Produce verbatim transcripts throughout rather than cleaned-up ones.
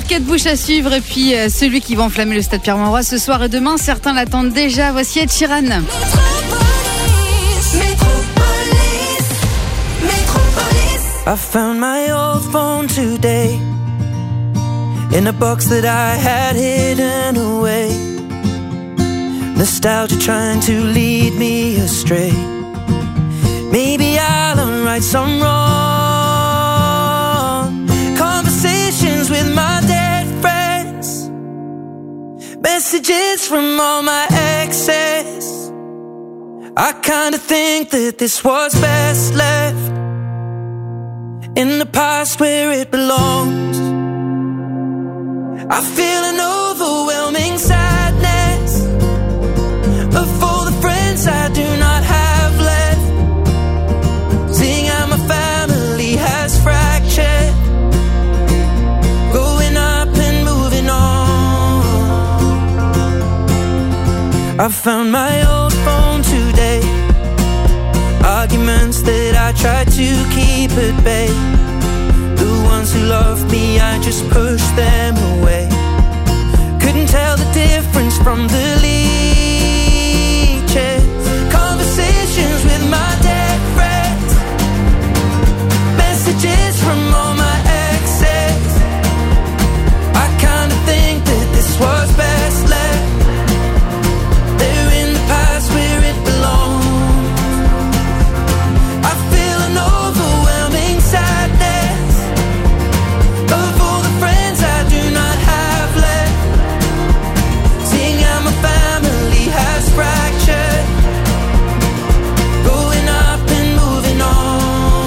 encore quatre bouches à suivre. Et puis euh, celui qui va enflammer le stade Pierre-Mauroy ce soir et demain, certains l'attendent déjà. Voici Ed Sheeran. Métropolis, Métropolis, Métropolis. I found my old phone today in a box that I had hidden away. Nostalgia trying to lead me astray. Maybe I'll unwrite some wrong conversations with my dead friends. Messages from all my exes. I kinda think that this was best left in the past where it belongs. I feel an overwhelming sadness of all the friends I do not have left. Seeing how my family has fractured, growing up and moving on. I found my old phone today, arguments that I tried to keep at bay. The ones who loved me, I just pushed them away. Couldn't tell the difference from the leeches. Conversations with my dead friends. Messages from all my exes. I kinda think that this was best left there in the past where it belongs. I feel an overwhelming sadness of all the friends I do not have left. Seeing how my family has fractured, growing up and moving on.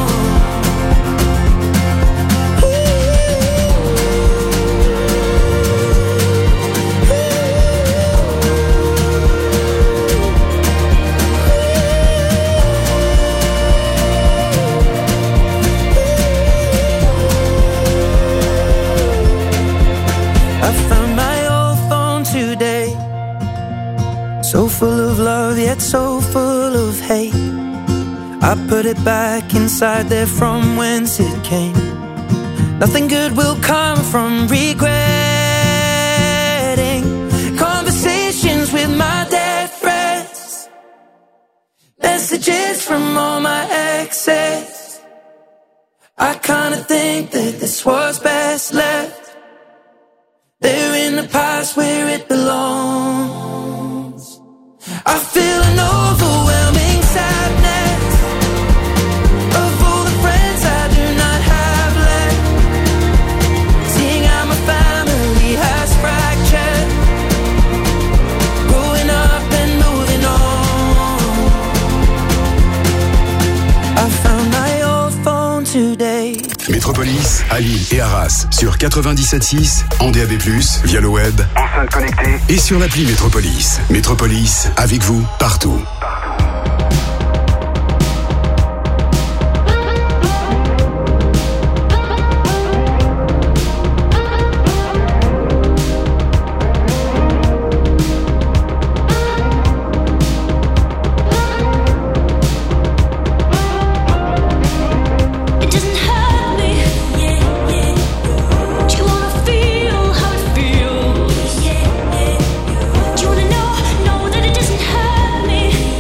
I found my old phone today, so full of love yet so full of hate. I put it back inside there from whence it came. Nothing good will come from regretting conversations with my dead friends. Messages from all my exes. I kinda think that this was best left there in the past where it belongs. I feel an overwhelming sadness of all the friends I do not have left. Seeing how my family has fractured, growing up and moving on. I found my old phone today. Métropolis, à Lille et Arras sur quatre-vingt-dix-sept six, en D A B plus, via le web, enceinte connectée et sur l'appli Métropolis. Métropolis, avec vous, partout. Know that it doesn't hurt me.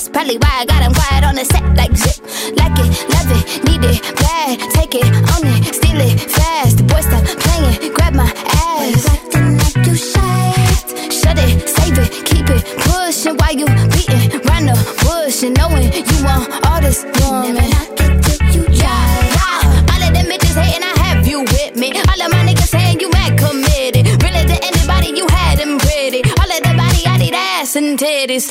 That's probably why I got him quiet on the set like zip. Like it, love it, need it, bad. Take it, own it, steal it, fast. The boy stop playing, grab my ass. Acting like you shy. Shut it, save it, keep it, pushing while you beating round the bush and knowing you want all this woman. Never knock it till you try. Yeah. All of them bitches hating, I have you with me. All of my niggas saying you mad committed. Really to anybody, you had them pretty. All of the body, I need ass and titties.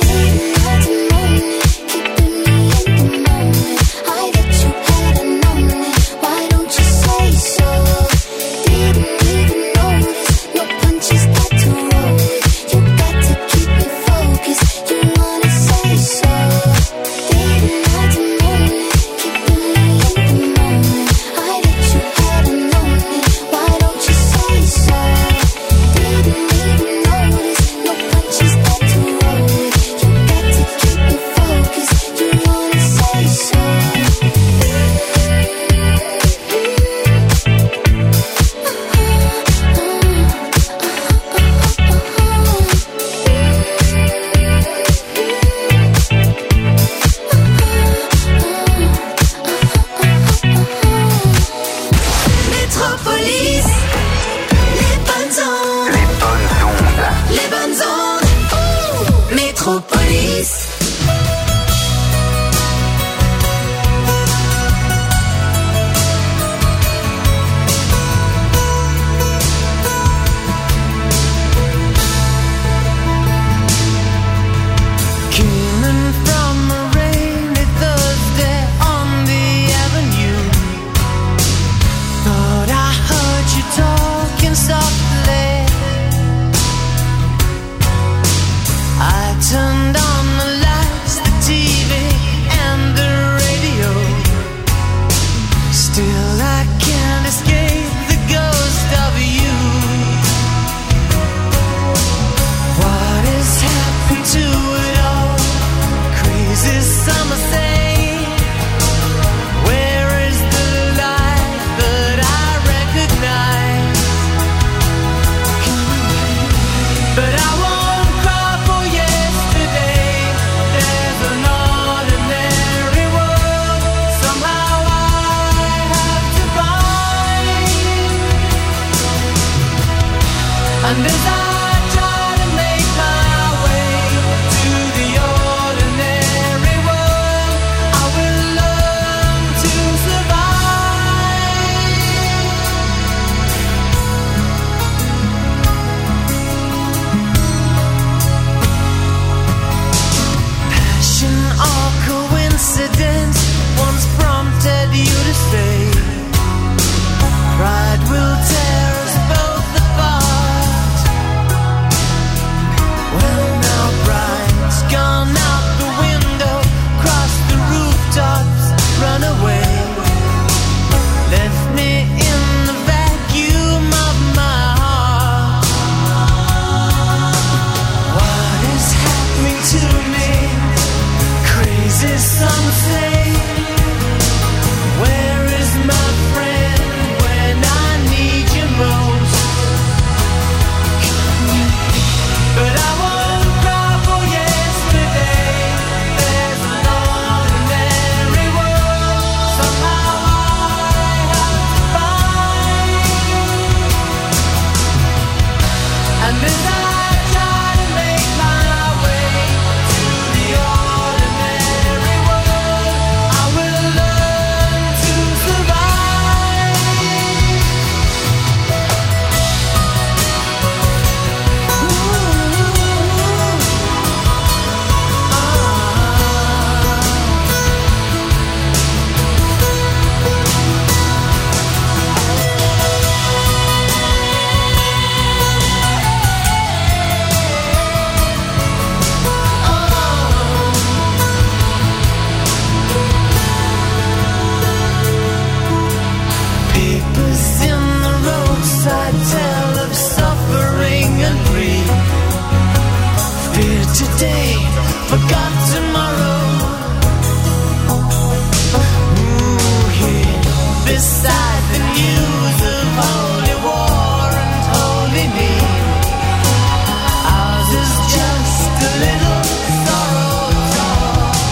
Ours is just a little sorrow.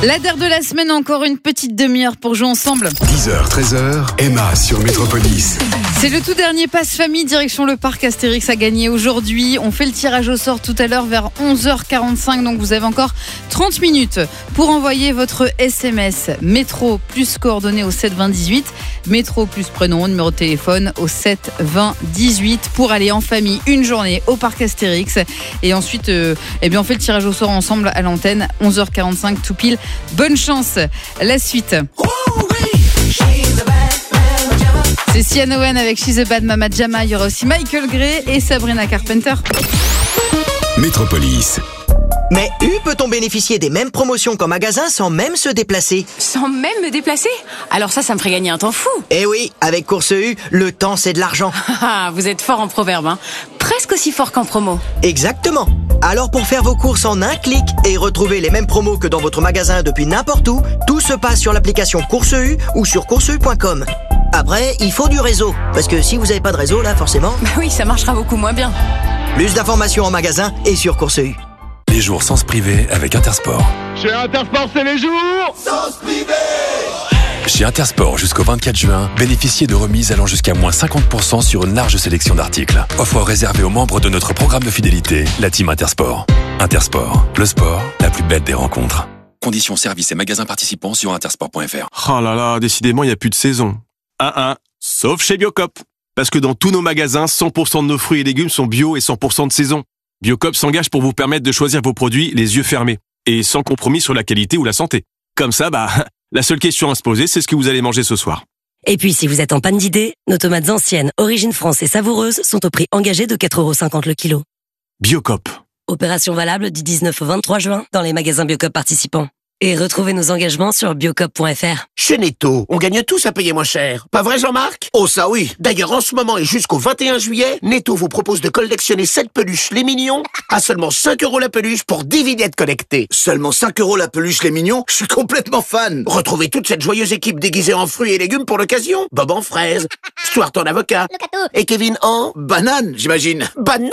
La D E R de la semaine, encore une petite demi-heure pour jouer ensemble. dix heures, treize heures, Emma sur Métropolis. C'est le tout dernier passe-famille direction le parc Astérix à gagner aujourd'hui. On fait le tirage au sort tout à l'heure vers onze heures quarante-cinq, donc vous avez encore trente minutes pour envoyer votre S M S métro plus coordonnées au sept vingt dix-huit, métro plus prénom, numéro de téléphone au sept vingt dix-huit pour aller en famille une journée au parc Astérix. Et ensuite, euh, eh bien, on fait le tirage au sort ensemble à l'antenne, onze heures quarante-cinq tout pile. Bonne chance. La suite. C'est Sian Owen avec She's a Bad Mama Jama. Il y aura aussi Michael Gray et Sabrina Carpenter. Métropolis. Mais U peut-on bénéficier des mêmes promotions qu'en magasin sans même se déplacer? Sans même me déplacer? Alors ça, ça me ferait gagner un temps fou. Eh oui, avec Course U, le temps c'est de l'argent. Ah, vous êtes fort en proverbe, hein. Presque aussi fort qu'en promo. Exactement. Alors pour faire vos courses en un clic et retrouver les mêmes promos que dans votre magasin depuis n'importe où, tout se passe sur l'application Course U ou sur course u point com. Après, il faut du réseau, parce que si vous n'avez pas de réseau là, forcément... Bah oui, ça marchera beaucoup moins bien. Plus d'informations en magasin et sur Course U. Les jours sans se priver avec Intersport. Chez Intersport, c'est les jours Sans se priver. Chez Intersport, jusqu'au vingt-quatre juin, bénéficiez de remises allant jusqu'à moins cinquante pour cent sur une large sélection d'articles. Offre réservée aux membres de notre programme de fidélité, la Team Intersport. Intersport, le sport, la plus belle des rencontres. Conditions, services et magasins participants sur intersport point f r. Oh là là, décidément, il n'y a plus de saison. Un un, sauf chez Biocop. Parce que dans tous nos magasins, cent pour cent de nos fruits et légumes sont bio et cent pour cent de saison. Biocop s'engage pour vous permettre de choisir vos produits les yeux fermés et sans compromis sur la qualité ou la santé. Comme ça, bah, la seule question à se poser, c'est ce que vous allez manger ce soir. Et puis, si vous êtes en panne d'idées, nos tomates anciennes, origine France et savoureuses sont au prix engagé de quatre euros cinquante le kilo. Biocop. Opération valable du dix-neuf au vingt-trois juin dans les magasins Biocop participants. Et retrouvez nos engagements sur biocop point f r. Chez Netto, on gagne tous à payer moins cher. Pas vrai, Jean-Marc? Oh, ça oui. D'ailleurs, en ce moment et jusqu'au vingt et un juillet, Netto vous propose de collectionner sept peluches les mignons à seulement cinq euros la peluche pour dix vignettes connectées. Seulement cinq euros la peluche les mignons? Je suis complètement fan. Retrouvez toute cette joyeuse équipe déguisée en fruits et légumes pour l'occasion. Bob en fraise, Stuart en avocat et Kevin en... banane, j'imagine. Banane.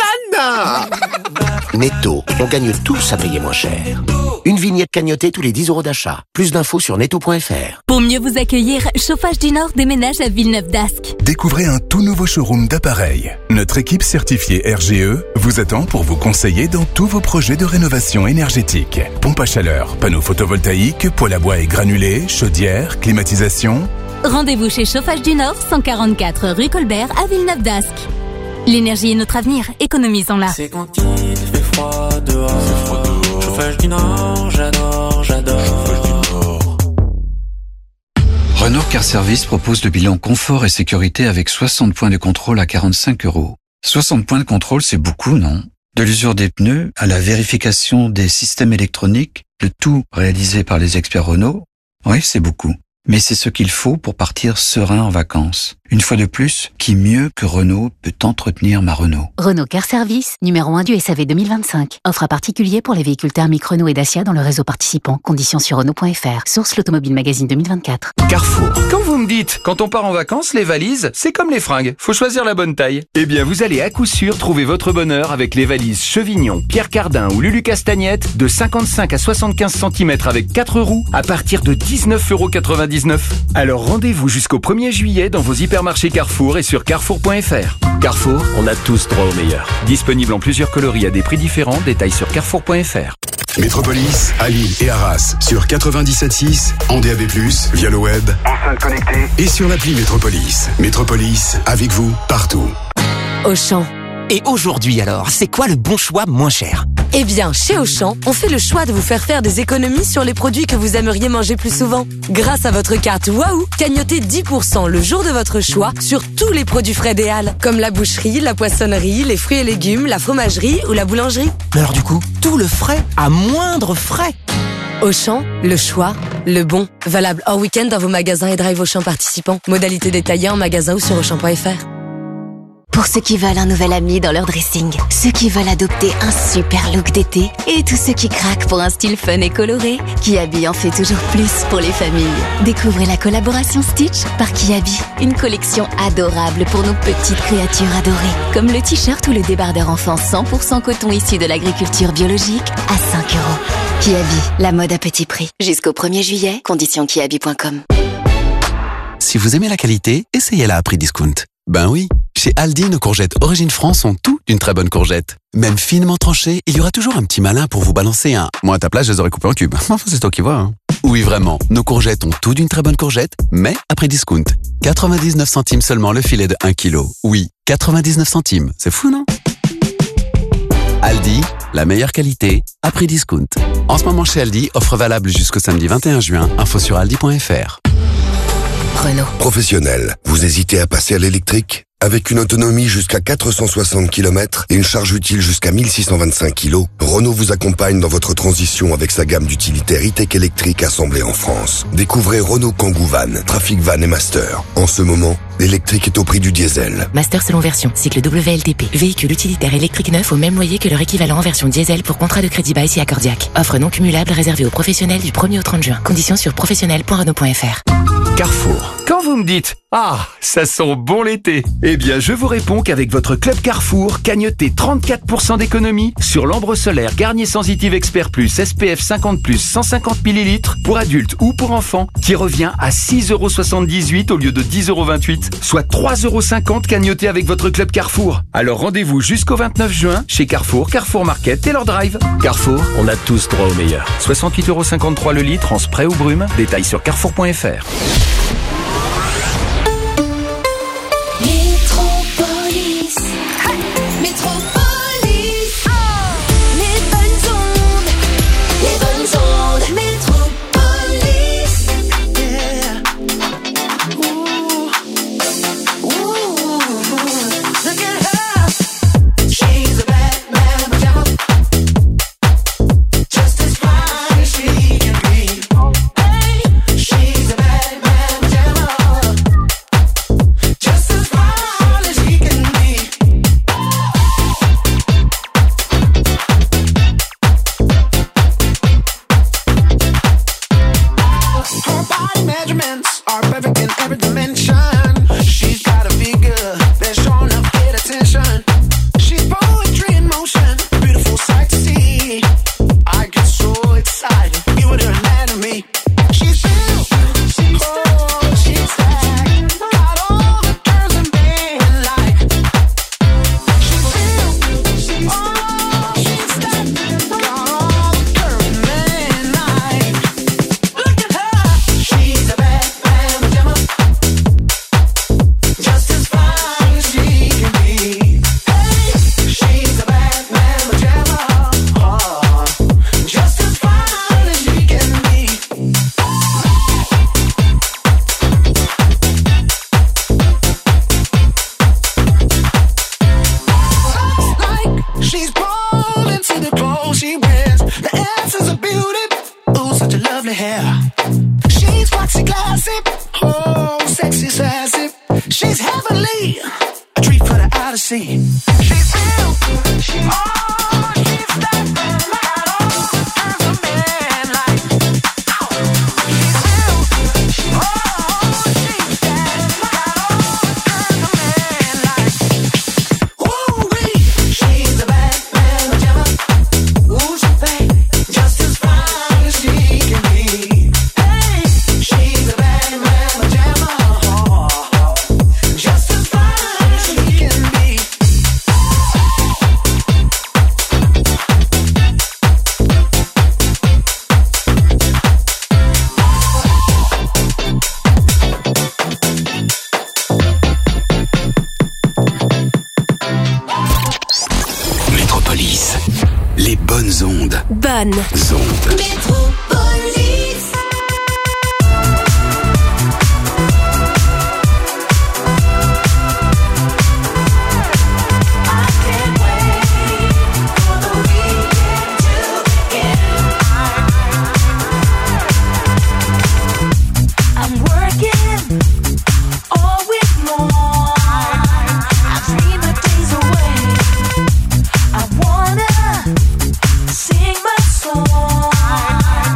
Netto, on gagne tous à payer moins cher. Une vignette cagnotée tous les dix euros d'achat. Plus d'infos sur netto point f r. Pour mieux vous accueillir, Chauffage du Nord déménage à Villeneuve-d'Ascq. Découvrez un tout nouveau showroom d'appareils. Notre équipe certifiée R G E vous attend pour vous conseiller dans tous vos projets de rénovation énergétique. Pompe à chaleur, panneaux photovoltaïques, poêle à bois et granulés, chaudière, climatisation. Rendez-vous chez Chauffage du Nord, cent quarante-quatre rue Colbert à Villeneuve-d'Ascq. L'énergie est notre avenir, économisons-la. C'est quand il fait froid dehors. C'est froid dehors. Chauffage du Nord, j'adore, j'adore. Chauffage du Nord. Renault Car Service propose le bilan confort et sécurité avec soixante points de contrôle à quarante-cinq euros. soixante points de contrôle, c'est beaucoup, non? De l'usure des pneus à la vérification des systèmes électroniques, le tout réalisé par les experts Renault. Oui, c'est beaucoup. Mais c'est ce qu'il faut pour partir serein en vacances. Une fois de plus, qui mieux que Renault peut entretenir ma Renault? Renault Car Service, numéro un du S A V deux mille vingt-cinq. Offre à particulier pour les véhicules thermiques Renault et Dacia dans le réseau participant. Conditions sur Renault point f r. Source l'Automobile Magazine deux mille vingt-quatre. Carrefour. Quand vous me dites, quand on part en vacances, les valises, c'est comme les fringues. Faut choisir la bonne taille. Eh bien, vous allez à coup sûr trouver votre bonheur avec les valises Chevignon, Pierre Cardin ou Lulu Castagnette de cinquante-cinq à soixante-quinze centimètres avec quatre roues à partir de dix-neuf euros quatre-vingt-dix-neuf. Alors rendez-vous jusqu'au premier juillet dans vos hypermarchés Carrefour et sur carrefour point f r. Carrefour, on a tous droit au meilleur. Disponible en plusieurs coloris à des prix différents. Détails sur carrefour point f r. Métropolis, à Lille et Arras sur quatre-vingt-dix-sept virgule six, en D A B plus, via le web, enceinte connectée et sur l'appli Métropolis. Métropolis, avec vous, partout. Auchan. Et aujourd'hui alors, c'est quoi le bon choix moins cher? Eh bien, chez Auchan, on fait le choix de vous faire faire des économies sur les produits que vous aimeriez manger plus souvent. Grâce à votre carte Waouh, cagnotez dix pour cent le jour de votre choix sur tous les produits frais des Halles, comme la boucherie, la poissonnerie, les fruits et légumes, la fromagerie ou la boulangerie. Mais alors du coup, tout le frais à moindre frais. Auchan, le choix, le bon. Valable hors week-end dans vos magasins et drive Auchan participants. Modalité détaillée en magasin ou sur auchan point f r. Pour ceux qui veulent un nouvel ami dans leur dressing, ceux qui veulent adopter un super look d'été et tous ceux qui craquent pour un style fun et coloré, Kiabi en fait toujours plus pour les familles. Découvrez la collaboration Stitch par Kiabi, une collection adorable pour nos petites créatures adorées, comme le t-shirt ou le débardeur enfant cent pour cent coton issu de l'agriculture biologique à cinq euros. Kiabi, la mode à petit prix. Jusqu'au premier juillet, conditions kiabi point com. Si vous aimez la qualité, essayez-la à prix discount. Ben oui, chez Aldi, nos courgettes Origine France ont tout d'une très bonne courgette. Même finement tranchées, il y aura toujours un petit malin pour vous balancer un « moi à ta place, je les aurais coupés en cubes ». Enfin, c'est toi qui vois. Hein. Oui, vraiment, nos courgettes ont tout d'une très bonne courgette, mais à prix discount. quatre-vingt-dix-neuf centimes seulement le filet de un kilo. Oui, quatre-vingt-dix-neuf centimes. C'est fou, non ? Aldi, la meilleure qualité, à prix discount. En ce moment chez Aldi, offre valable jusqu'au samedi vingt et un juin. Info sur aldi point f r. Renault. Professionnel, vous hésitez à passer à l'électrique ? Avec une autonomie jusqu'à quatre cent soixante kilomètres et une charge utile jusqu'à mille six cent vingt-cinq kilos, Renault vous accompagne dans votre transition avec sa gamme d'utilitaires e-tech électriques assemblés en France. Découvrez Renault Kangoo Van, Trafic Van et Master. En ce moment, l'électrique est au prix du diesel. Master selon version, cycle W L T P. Véhicule utilitaire électrique neuf au même loyer que leur équivalent en version diesel pour contrat de crédit bail si accordiaque. Offre non cumulable réservée aux professionnels du premier au trente juin. Conditions sur professionnel point renault point f r. Carrefour. Quand vous me dites « Ah, ça sent bon l'été », eh bien je vous réponds qu'avec votre club Carrefour, cagnotez trente-quatre pour cent d'économie sur l'ambre solaire Garnier Sensitive Expert Plus S P F cinquante plus cent cinquante millilitres pour adultes ou pour enfants qui revient à six euros soixante-dix-huit au lieu de dix euros vingt-huit, soit trois euros cinquante cagnotés avec votre club Carrefour. Alors rendez-vous jusqu'au vingt-neuf juin chez Carrefour, Carrefour Market et leur drive. Carrefour, on a tous droit au meilleur. soixante-huit euros cinquante-trois le litre en spray ou brume. Détails sur carrefour point f r. Métropolis, Métropolis, les bonnes ondes, les bonnes ondes, Métropolis, yeah. Ooh, ooh, look at her, she's a bad man pajama, just as fine as she can be. Hey, she's a bad man pajama, just as fine as she can be. Her body measurements are perfect in every dimension. She's got a figure that's showing up good attention. She's poetry in motion, beautiful sight to see. I get so excited, even with her anatomy. She's built, oh, she's stacked, got all the curves and men like. She's built, oh, she's stacked, got all the curves and men like. Look at her, she's a bad man pajama, just as fine as she can be. Hey, she's a bad man pajama, oh, just as fine as she can be. Looks like she's born into the clothes she wears. The essence of beauty, ooh, such a lovely hair. She's foxy classy, oh, sexy sassy. She's heavenly, a treat for the eye to see. She's built, oh, she's that got all the curves of men like. She's built, oh, she's that got all the curves of men like. Ooh-wee, she's a bad man pajama. Ooh, she's bad, just as fine as she can be. Hey, she's a bad man pajama, just as fine as she can be. Métropolis, les bonnes ondes. Bonne. Ondes. Métropolis. I can't wait for the weekend to begin. I'm working all week long. I dream the days away. I wanna sing my song.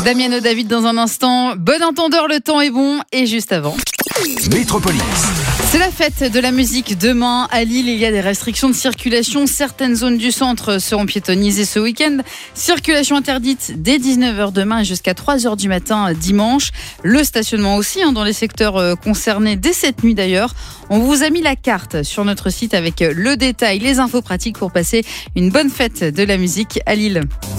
Damiano David dans un instant. Bon entendeur, le temps est bon. Et juste avant, Métropolis. c'est la fête de la musique demain à Lille. Il y a des restrictions de circulation. Certaines zones du centre seront piétonnisées ce week-end. Circulation interdite dès dix-neuf heures demain et jusqu'à trois heures du matin dimanche. Le stationnement aussi hein, dans les secteurs concernés dès cette nuit d'ailleurs. On vous a mis la carte sur notre site avec le détail, les infos pratiques pour passer une bonne fête de la musique à Lille.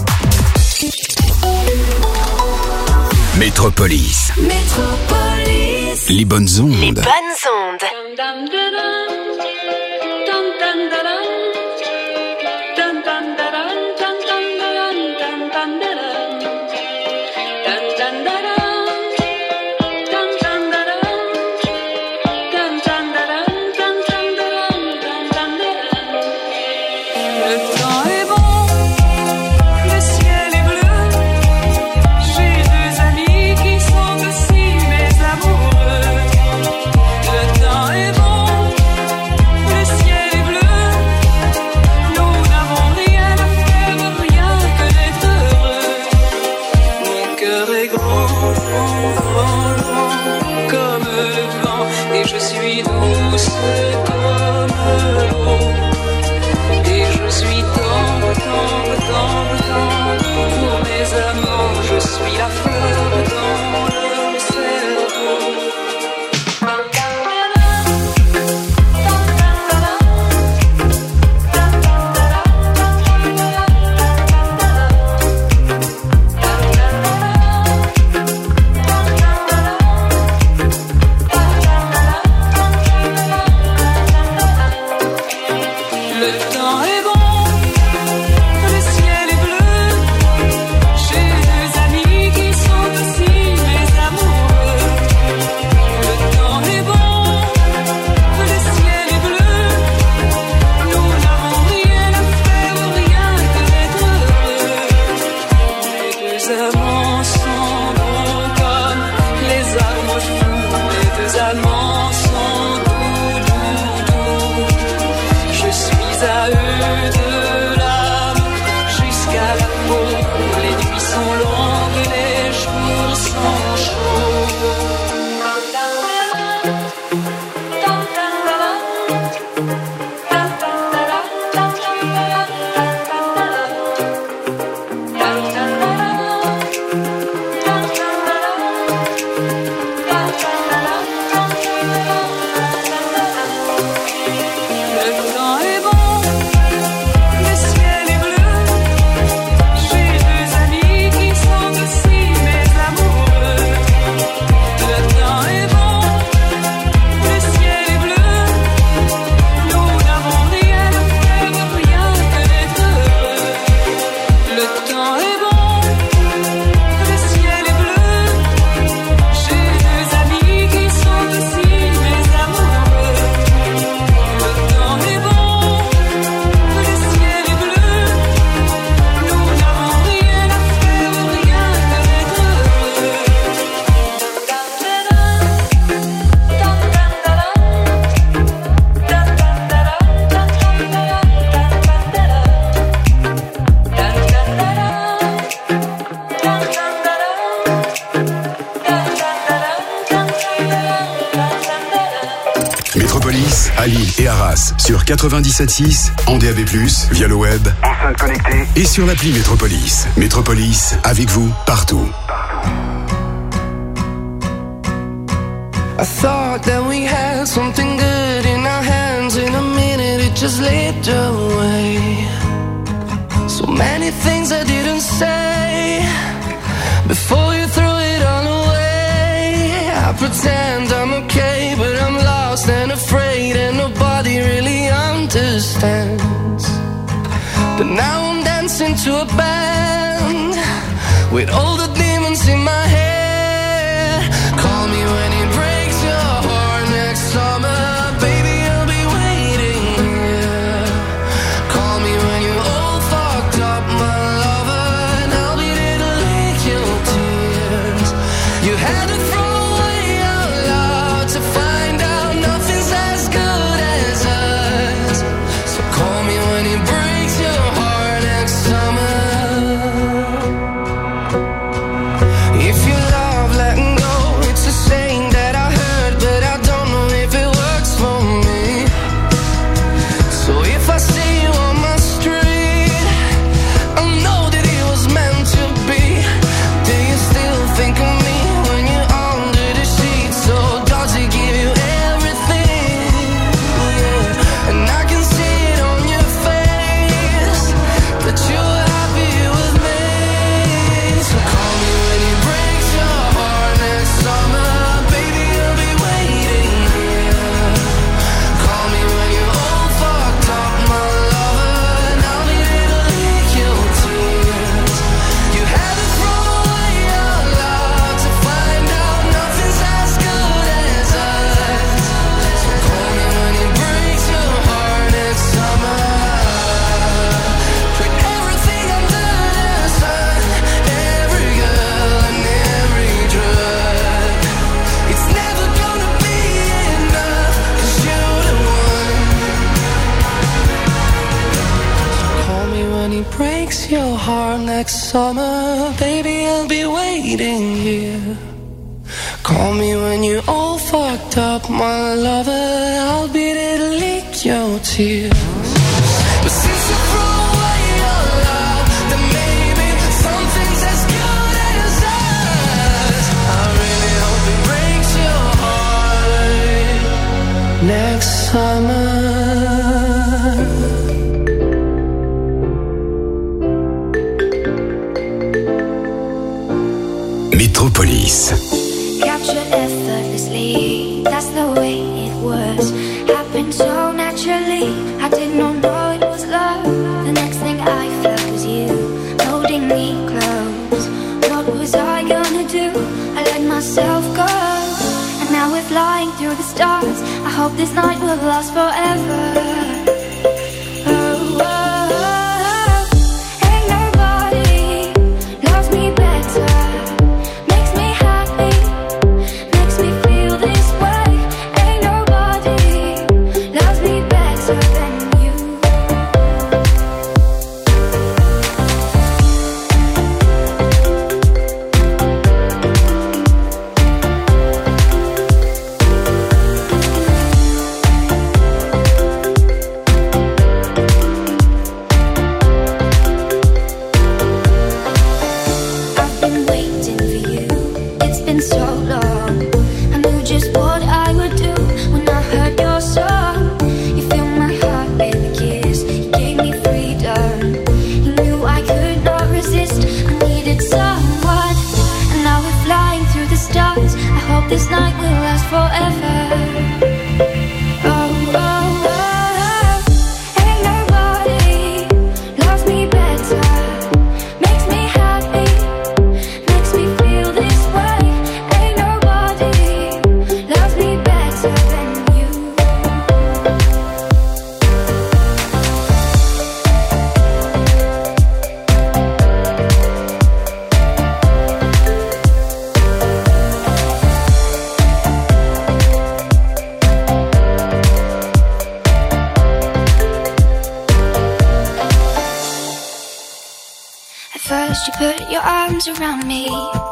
Métropolis. Métropolis. Les bonnes ondes. Les bonnes ondes. à Lille et Arras sur quatre-vingt-dix-sept six, en D A B plus, via le web, enceinte connectée et sur l'appli Métropolis. Métropolis, avec vous, partout. I thought that we had something good in our hands. In a minute it just slipped away. So many things I didn't say before you threw it all away. I pretend I'm okay, but I'm lost and afraid, and nobody really understands. But now I'm dancing to a band with all the demons in my head. Call me when it breaks your heart next summer, baby, I'll be waiting here. Call me when you're all fucked up, my lover, and I'll be there to lick your tears. You had to throw away our love to find out nothing's as good as us. So call me when it breaks your heart next summer. next summer, baby, I'll be waiting here. Call me when you all fucked up, my lover. I'll be there to lick your tears. But since you threw away your love, then maybe something's as good as us. I really hope it breaks your heart next summer. Métropolis. Captured effortlessly, that's the way it was. Happened so naturally, I did not know it was love. The next thing I felt was you, holding me close. What was I gonna do? I let myself go. And now we're flying through the stars. I hope this night will last forever. This night will last forever. First you put your arms around me,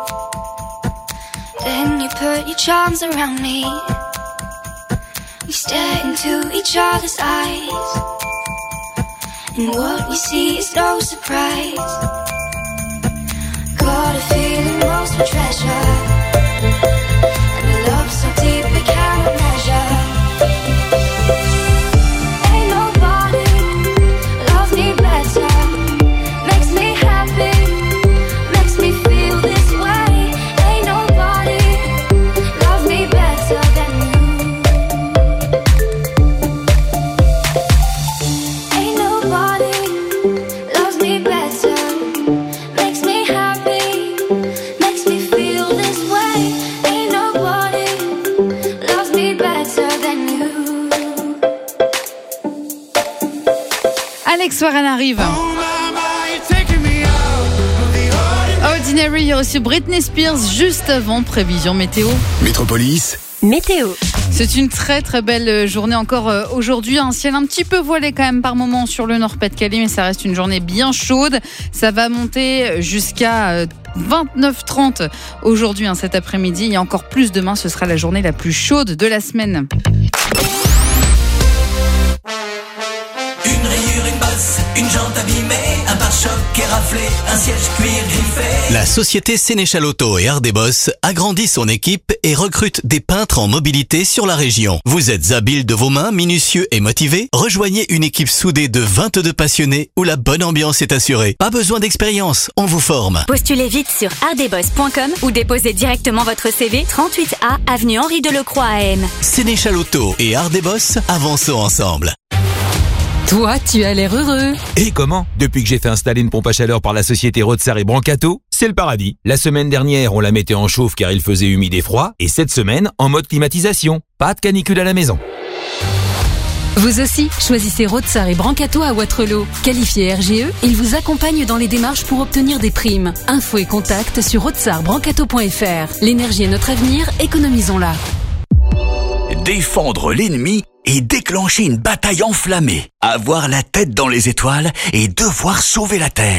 then you put your charms around me. We stare into each other's eyes, and what we see is no surprise. Got a feeling lost for treasure, and a love so deep we cannot measure. Ain't nobody loves me better. Alex Warren arrive. Ordinary, il y a aussi Britney Spears juste avant. Prévision météo. Métropolis. Météo. C'est une très très belle journée encore aujourd'hui. Un ciel un petit peu voilé quand même par moment sur le Nord-Pas-de-Calais, mais ça reste une journée bien chaude. Ça va monter jusqu'à vingt-neuf trente aujourd'hui, hein, cet après-midi. Et encore plus demain, ce sera la journée la plus chaude de la semaine. Une jante abîmée, un pare-choc éraflé, un siège cuir griffé. La société Sénéchal Auto et Ardebos agrandit son équipe et recrute des peintres en mobilité sur la région. Vous êtes habile de vos mains, minutieux et motivé? Rejoignez une équipe soudée de vingt-deux passionnés où la bonne ambiance est assurée. Pas besoin d'expérience, on vous forme. Postulez vite sur ardebos point com ou déposez directement votre C V trente-huit A avenue Henri Delecroix à M. Sénéchal Auto et Ardebos, avançons ensemble. Toi, tu as l'air heureux. Et comment? Depuis que j'ai fait installer une pompe à chaleur par la société Rotsar et Brancato, c'est le paradis. La semaine dernière, on la mettait en chauffe car il faisait humide et froid, et cette semaine, en mode climatisation. Pas de canicule à la maison. Vous aussi, choisissez Rotsar et Brancato à Waterloo. Qualifié R G E, ils vous accompagnent dans les démarches pour obtenir des primes. Infos et contacts sur rotsar brancato point f r. L'énergie est notre avenir, économisons-la. Défendre l'ennemi et déclencher une bataille enflammée. Avoir la tête dans les étoiles et devoir sauver la Terre.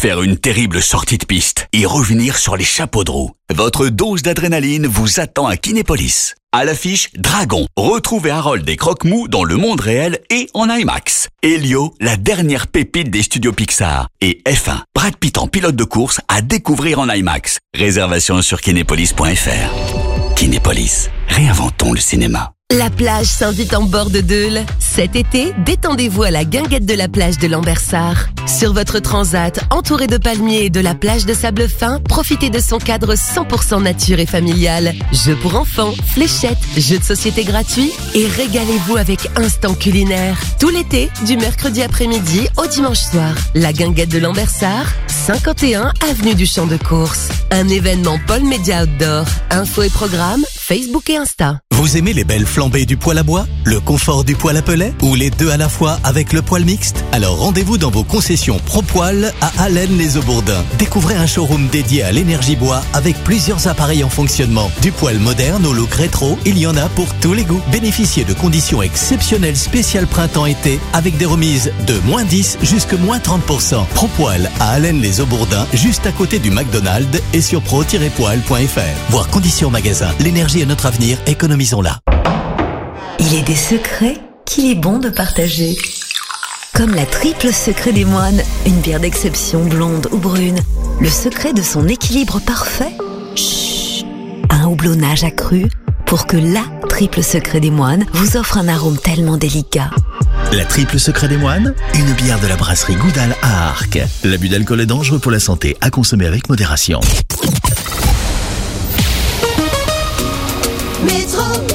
faire une terrible sortie de piste et revenir sur les chapeaux de roue. Votre dose d'adrénaline vous attend à Kinépolis. À l'affiche, Dragon. Retrouvez Harold et Croque-Mou dans le monde réel et en IMAX. Elio, la dernière pépite des studios Pixar. Et F un, Brad Pitt en pilote de course à découvrir en IMAX. Réservation sur kinépolis point f r. Kinépolis, réinventons le cinéma. La plage s'invite en bord de Deule. Cet été, détendez-vous à la guinguette de la plage de Lambersart. Sur votre transat, entouré de palmiers et de la plage de sable fin, profitez de son cadre cent pour cent nature et familial. Jeux pour enfants, fléchettes, jeux de société gratuits et régalez-vous avec Instant Culinaire. Tout l'été, du mercredi après-midi au dimanche soir. La guinguette de Lambersart, cinquante et un avenue du Champ de Course. Un événement Paul Média Outdoor. Infos et programmes, Facebook et Insta. Vous aimez les belles flambées du poêle à bois, le confort du poêle à pellet ou les deux à la fois avec le poêle mixte? Alors rendez-vous dans vos concessions Pro-Poil à Allennes-les-Aubourdins. Découvrez un showroom dédié à l'énergie bois avec plusieurs appareils en fonctionnement. Du poêle moderne au look rétro, il y en a pour tous les goûts. Bénéficiez de conditions exceptionnelles spéciales printemps-été avec des remises de moins dix jusqu'à moins trente pour cent. Pro-Poil à Allennes-les-Aubourdins, juste à côté du McDonald's et sur pro tiret poil point f r. Voir conditions magasin. L'énergie est notre avenir, économisons-la. Il est des secrets qu'il est bon de partager. Comme la triple secret des moines, une bière d'exception blonde ou brune. Le secret de son équilibre parfait? Chut, un houblonnage accru pour que la triple secret des moines vous offre un arôme tellement délicat. La triple secret des moines, une bière de la brasserie Goudal à Arques. L'abus d'alcool est dangereux pour la santé, à consommer avec modération. Métropolis.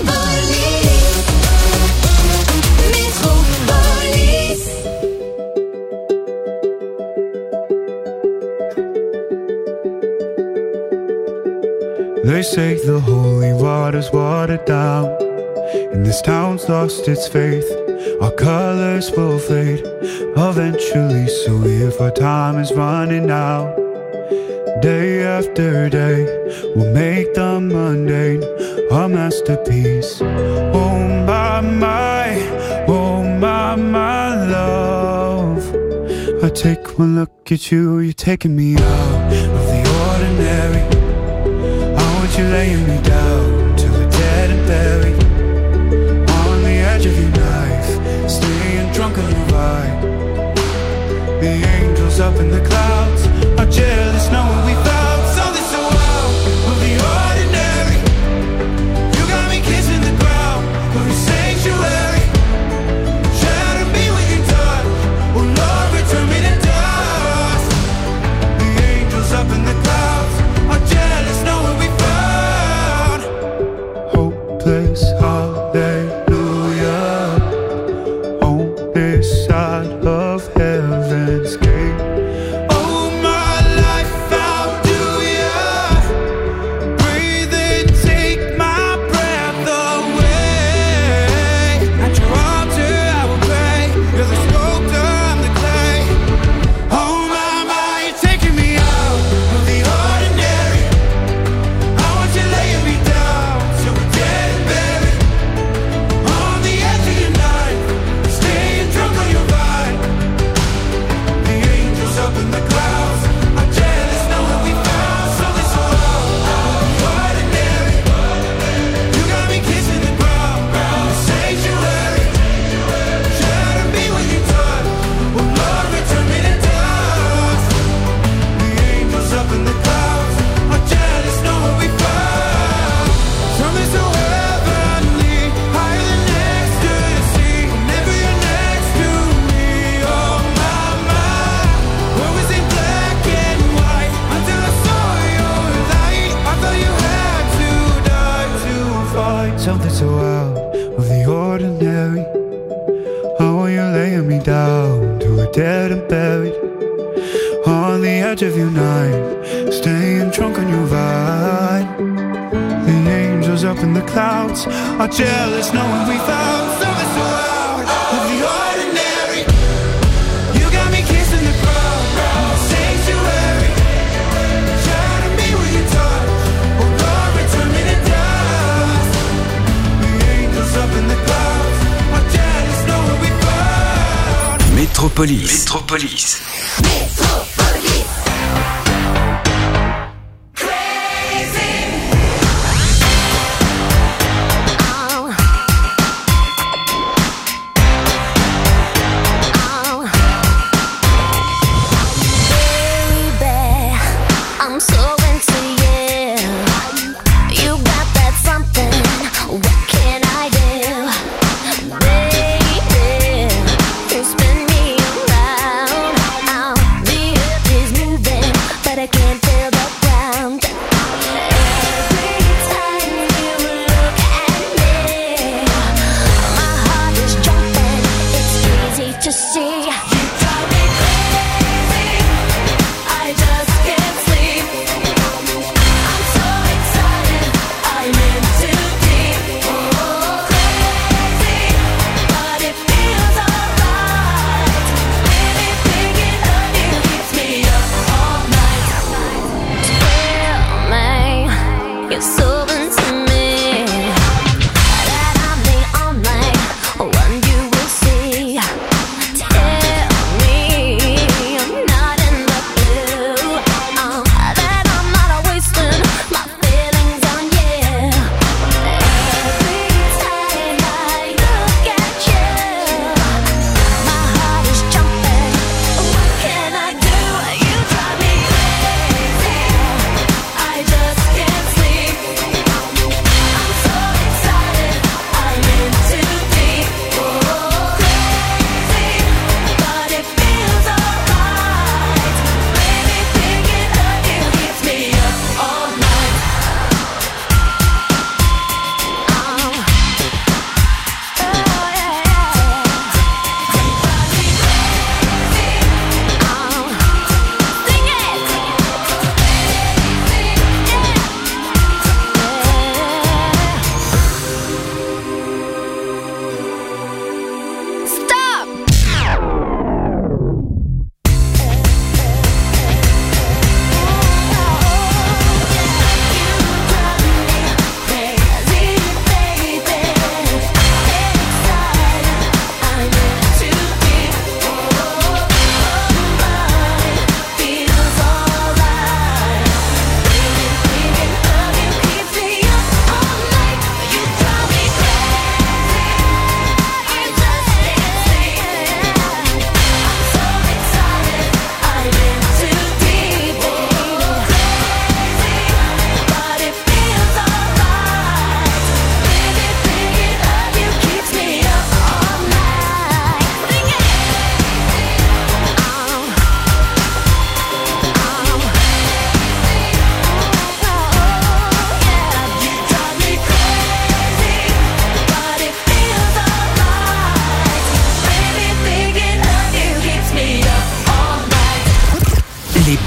They say the holy water's watered down, and this town's lost its faith. Our colors will fade eventually, so if our time is running out, day after day, we'll make the mundane a masterpiece. Oh my, my, oh my, my love, I take one look at you, you're taking me out of the ordinary. You're laying me down to the dead and buried on the edge of your knife, staying drunk on your vibe. The angels up in the clouds are jealous knowing we found something so out of the ordinary. You got me kissing the ground of your sanctuary. Shatter me when you're done. Oh Lord, return me to dust. The angels up in the clouds are jealous knowing we place, hallelujah, on this side of heaven's gate. Oh, my life, how do ya breathe and take my breath away? At your altar I will pray, you're the sculptor, I'm the clay. Oh, my, my, you're taking me out of the ordinary. I want you laying me down so we're dead. Something so out of the ordinary. How are you laying me down to a dead and buried on the edge of your night, staying drunk on your vine. The angels up in the clouds are jealous knowing we found something so out of the ordinary. You got me kissing the ground, the sanctuary. Shatter me when you touch, oh Lord, return me to dust. The angels up in the clouds are jealous knowing we found. Métropolis. Métropolis. Métropolis.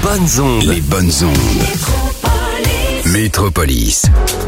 bonnes ondes. Les bonnes ondes. Métropolis. Métropolis.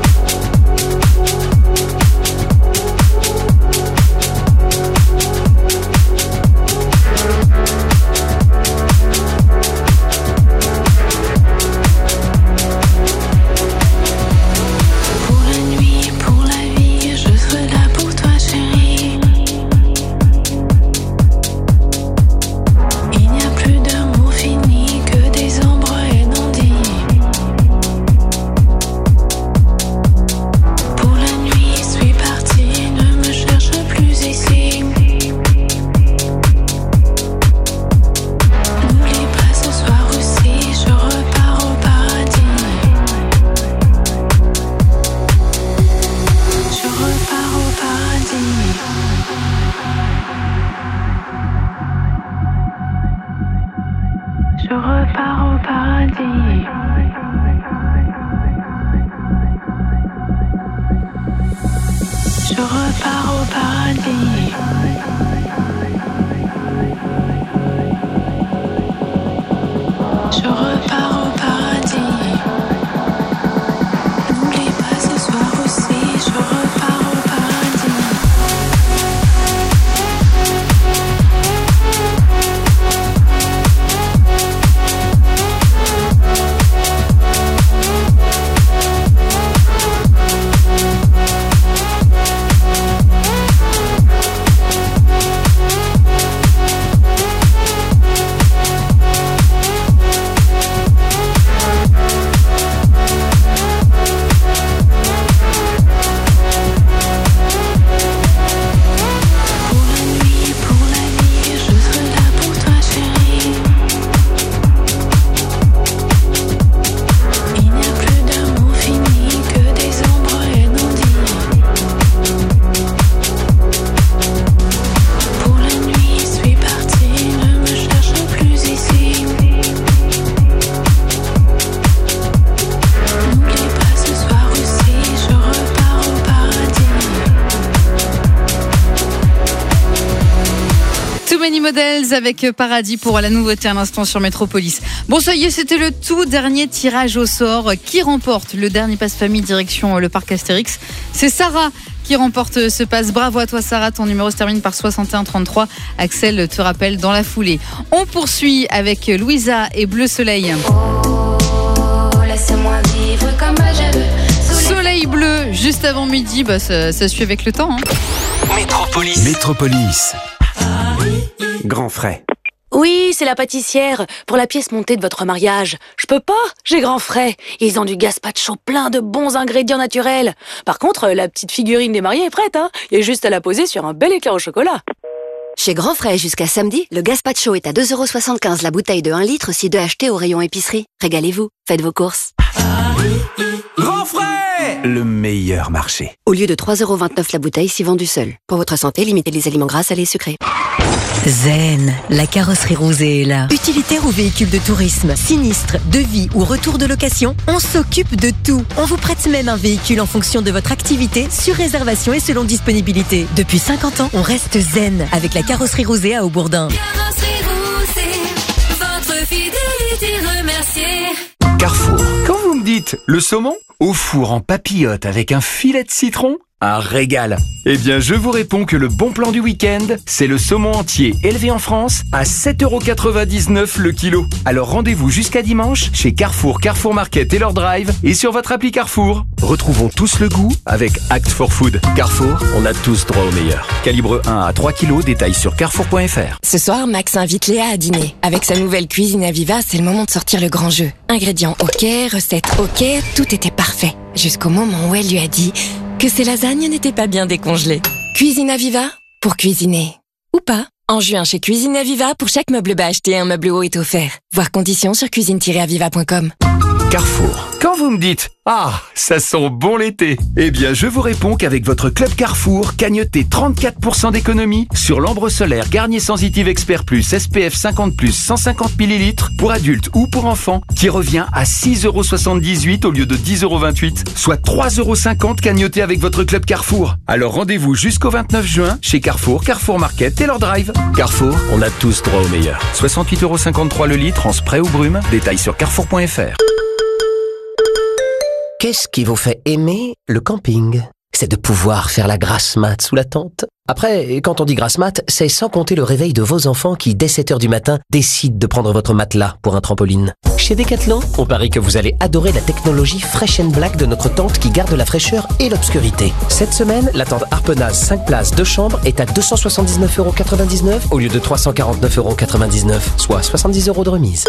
Models avec Paradis pour la nouveauté à l'instant sur Métropolis. Bon, ça y est, c'était le tout dernier tirage au sort. Qui remporte le dernier passe-famille direction le parc Astérix? C'est Sarah qui remporte ce passe. Bravo à toi Sarah, ton numéro se termine par soixante et un trente-trois. Axel te rappelle dans la foulée. On poursuit avec Louisa et Bleu Soleil. Oh, laisse-moi vivre comme je veux. Soleil bleu, juste avant midi, bah, ça, ça suit avec le temps. Hein. Métropolis. Métropolis. Grand frais. Oui, c'est la pâtissière. Pour la pièce montée de votre mariage. Je peux pas, j'ai grand frais. Ils ont du gazpacho plein de bons ingrédients naturels. Par contre, la petite figurine des mariés est prête, hein. Il y a juste à la poser sur un bel éclair au chocolat. Chez Grand Frais, jusqu'à samedi, le gazpacho est à deux euros soixante-quinze la bouteille de un litre, si deux achetés au rayon épicerie. Régalez-vous, faites vos courses. Grand frais, le meilleur marché. Au lieu de trois euros vingt-neuf la bouteille, si vendue seule. Pour votre santé, limitez les aliments gras, salés et sucrés. Zen, la carrosserie rosée est là. Utilitaire ou véhicule de tourisme, sinistre, devis ou retour de location, on s'occupe de tout. On vous prête même un véhicule en fonction de votre activité, sur réservation et selon disponibilité. Depuis cinquante ans, on reste zen avec la carrosserie rosée à Aubourdin. Carrosserie rosée, votre fidélité remerciée. Carrefour. Quand vous me dites le saumon au four en papillote avec un filet de citron, un régal. Eh bien, je vous réponds que le bon plan du week-end, c'est le saumon entier élevé en France à sept euros quatre-vingt-dix-neuf le kilo. Alors rendez-vous jusqu'à dimanche chez Carrefour, Carrefour Market et leur drive et sur votre appli Carrefour. Retrouvons tous le goût avec Act for Food. Carrefour, on a tous droit au meilleur. Calibre un à trois kilos, détails sur carrefour point f r. Ce soir, Max invite Léa à dîner. Avec sa nouvelle cuisine Aviva, c'est le moment de sortir le grand jeu. Ingrédients ok, recettes ok, tout était parfait. Jusqu'au moment où elle lui a dit que ses lasagnes n'étaient pas bien décongelées. Cuisine Aviva, pour cuisiner. Ou pas. En juin, chez Cuisine Aviva, pour chaque meuble bas acheté, un meuble haut est offert. Voir conditions sur cuisine tiret aviva point com. Carrefour. Quand vous me dites « Ah, ça sent bon l'été », eh bien je vous réponds qu'avec votre Club Carrefour, cagnotez trente-quatre pour cent d'économie sur l'ambre solaire Garnier Sensitive Expert Plus S P F cinquante plus cent cinquante millilitres pour adultes ou pour enfants qui revient à six euros soixante-dix-huit au lieu de dix euros vingt-huit, soit trois euros cinquante cagnotés avec votre Club Carrefour. Alors rendez-vous jusqu'au vingt-neuf juin chez Carrefour, Carrefour Market et leur drive. Carrefour, on a tous droit au meilleur. soixante-huit euros cinquante-trois le litre en spray ou brume. Détails sur carrefour point f r. Qu'est-ce qui vous fait aimer le camping ? C'est de pouvoir faire la grasse mat sous la tente. Après, quand on dit grasse mat, c'est sans compter le réveil de vos enfants qui, dès sept heures du matin, décident de prendre votre matelas pour un trampoline. Chez Decathlon, on parie que vous allez adorer la technologie Fresh and Black de notre tente qui garde la fraîcheur et l'obscurité. Cette semaine, la tente Harpenaz cinq places deux chambres est à deux cent soixante-dix-neuf euros quatre-vingt-dix-neuf au lieu de trois cent quarante-neuf euros quatre-vingt-dix-neuf, soit soixante-dix euros de remise.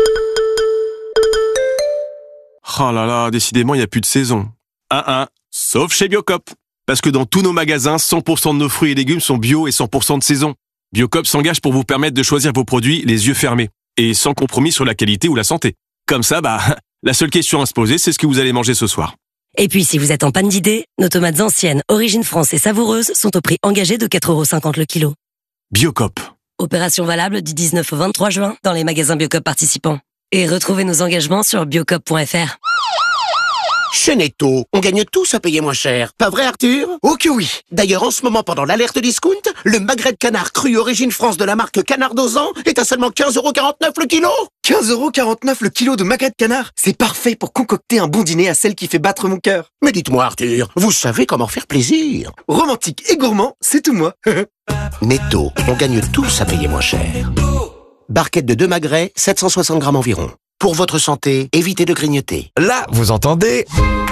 Oh là là, décidément, il n'y a plus de saison. Un un, sauf chez Biocop. Parce que dans tous nos magasins, cent pour cent de nos fruits et légumes sont bio et cent pour cent de saison. Biocop s'engage pour vous permettre de choisir vos produits les yeux fermés. Et sans compromis sur la qualité ou la santé. Comme ça, bah, la seule question à se poser, c'est ce que vous allez manger ce soir. Et puis, si vous êtes en panne d'idées, nos tomates anciennes, origine France et savoureuses sont au prix engagé de quatre euros cinquante le kilo. Biocop. Opération valable du dix-neuf au vingt-trois juin dans les magasins Biocop participants. Et retrouvez nos engagements sur biocop point f r. Chez Netto, on gagne tous à payer moins cher. Pas vrai, Arthur? Oh que oui. D'ailleurs, en ce moment, pendant l'alerte discount, le magret de canard cru origine France de la marque Canard Dosant est à seulement quinze euros quarante-neuf le kilo. quinze euros quarante-neuf le kilo de magret de canard. C'est parfait pour concocter un bon dîner à celle qui fait battre mon cœur. Mais dites-moi, Arthur, vous savez comment faire plaisir. Romantique et gourmand, c'est tout moi. Netto, on gagne tous à payer moins cher. Barquette de deux magrets, sept cent soixante grammes environ. Pour votre santé, évitez de grignoter. Là, vous entendez?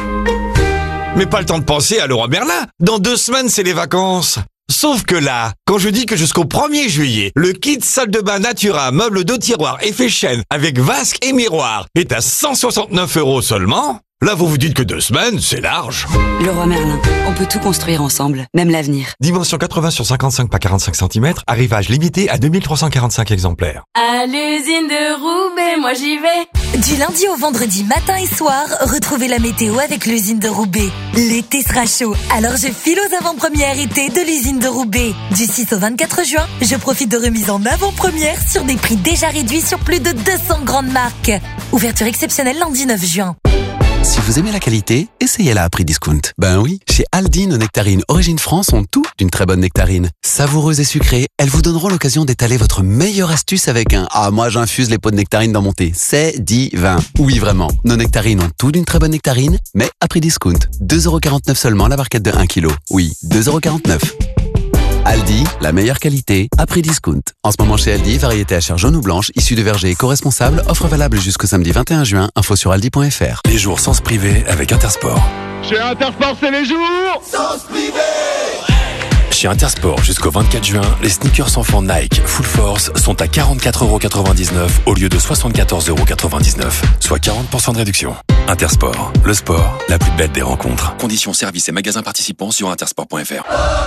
Mais pas le temps de penser à Leroy Merlin. Dans deux semaines, c'est les vacances. Sauf que là, quand je dis que jusqu'au premier juillet, le kit salle de bain Natura, meuble de tiroir, effet chaîne, avec vasque et miroir, est à cent soixante-neuf euros seulement, là vous vous dites que deux semaines, c'est large. Leroy Merlin, on peut tout construire ensemble, même l'avenir. Dimension quatre-vingts sur cinquante-cinq par quarante-cinq centimètres, arrivage limité à deux mille trois cent quarante-cinq exemplaires. À l'usine de Roubaix, moi j'y vais. Du lundi au vendredi matin et soir, retrouvez la météo avec l'usine de Roubaix. L'été sera chaud, alors je file aux avant-premières été de l'usine de Roubaix. Du six au vingt-quatre juin, je profite de remises en avant-première sur des prix déjà réduits sur plus de deux cents grandes marques. Ouverture exceptionnelle lundi neuf juin. Si vous aimez la qualité, essayez-la à prix discount. Ben oui, chez Aldi, nos nectarines Origine France ont tout d'une très bonne nectarine. Savoureuses et sucrées, elles vous donneront l'occasion d'étaler votre meilleure astuce avec un « Ah, moi j'infuse les pots de nectarines dans mon thé ». C'est divin. Oui, vraiment. Nos nectarines ont tout d'une très bonne nectarine, mais à prix discount. deux euros quarante-neuf seulement la barquette de un kilo. Oui, deux euros quarante-neuf. Aldi, la meilleure qualité, à prix discount. En ce moment chez Aldi, variété à chair jaune ou blanche, issue de verger éco-responsable, offre valable jusqu'au samedi vingt et un juin, info sur aldi point f r. Les jours sens privé avec Intersport. Chez Intersport, c'est les jours Sens privé. Chez Intersport, jusqu'au vingt-quatre juin, les sneakers enfants Nike Full Force sont à quarante-quatre euros quatre-vingt-dix-neuf au lieu de soixante-quatorze euros quatre-vingt-dix-neuf, soit quarante pour cent de réduction. Intersport, le sport, la plus belle des rencontres. Conditions, services et magasins participants sur intersport point f r.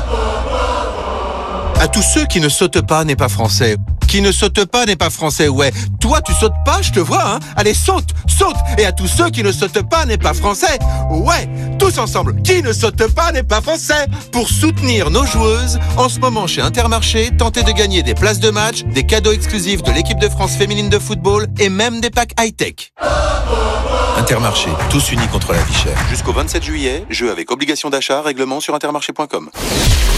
À tous ceux qui ne sautent pas n'est pas français. Qui ne saute pas n'est pas français, ouais. Toi, tu sautes pas, je te vois, hein. Allez, saute, saute. Et à tous ceux qui ne sautent pas n'est pas français. Ouais, tous ensemble. Qui ne saute pas n'est pas français. Pour soutenir nos joueuses, en ce moment chez Intermarché, tentez de gagner des places de match, des cadeaux exclusifs de l'équipe de France féminine de football et même des packs high-tech. Intermarché, tous unis contre la vie chère. Jusqu'au vingt-sept juillet, jeu avec obligation d'achat, règlement sur intermarché point com.